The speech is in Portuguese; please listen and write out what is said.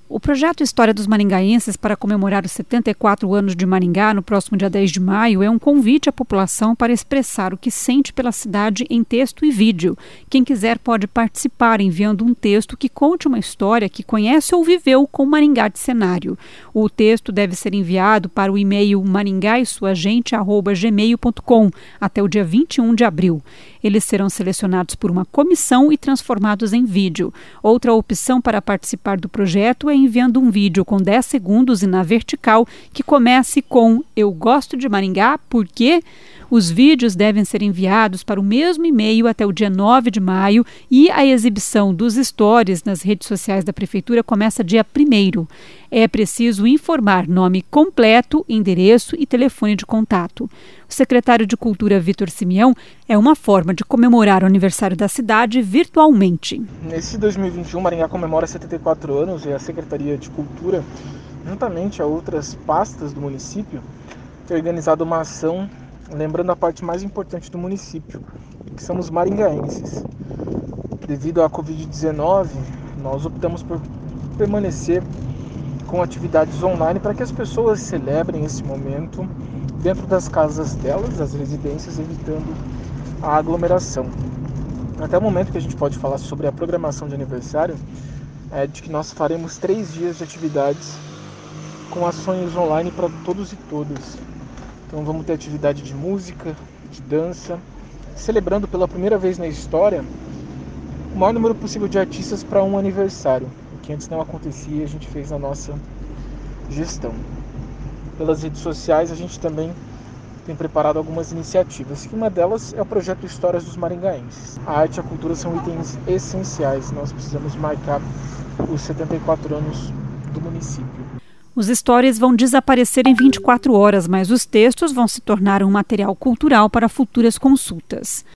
O projeto História dos Maringaenses para comemorar os 74 anos de Maringá no próximo dia 10 de maio é um convite à população para expressar o que sente pela cidade em texto e vídeo. Quem quiser pode participar enviando um texto que conte uma história que conhece ou viveu com Maringá de cenário. O texto deve ser enviado para o e-mail maringaesuagente@gmail.com até o dia 21 de abril. Eles serão selecionados por uma comissão e transformados em vídeo. Outra opção para participar do projeto é enviando um vídeo com 10 segundos e na vertical que comece com "Eu gosto de Maringá porque..." Os vídeos devem ser enviados para o mesmo e-mail até o dia 9 de maio e a exibição dos stories nas redes sociais da Prefeitura começa dia 1º. É preciso informar nome completo, endereço e telefone de contato. O secretário de Cultura, Vitor Simeão, é uma forma de comemorar o aniversário da cidade virtualmente. Nesse 2021, Maringá comemora 74 anos e a Secretaria de Cultura, juntamente a outras pastas do município, tem organizado uma ação lembrando a parte mais importante do município, que são os maringaenses. Devido à Covid-19, nós optamos por permanecer com atividades online para que as pessoas celebrem esse momento dentro das casas delas, das residências, evitando a aglomeração. Até o momento que a gente pode falar sobre a programação de aniversário é de que nós faremos 3 dias de atividades com ações online para todos e todas. Então vamos ter atividade de música, de dança, celebrando pela primeira vez na história o maior número possível de artistas para um aniversário, que antes não acontecia e a gente fez na nossa gestão. Pelas redes sociais a gente também tem preparado algumas iniciativas, e uma delas é o projeto Histórias dos Maringaenses. A arte e a cultura são itens essenciais, nós precisamos marcar os 74 anos do município. Os stories vão desaparecer em 24 horas, mas os textos vão se tornar um material cultural para futuras consultas.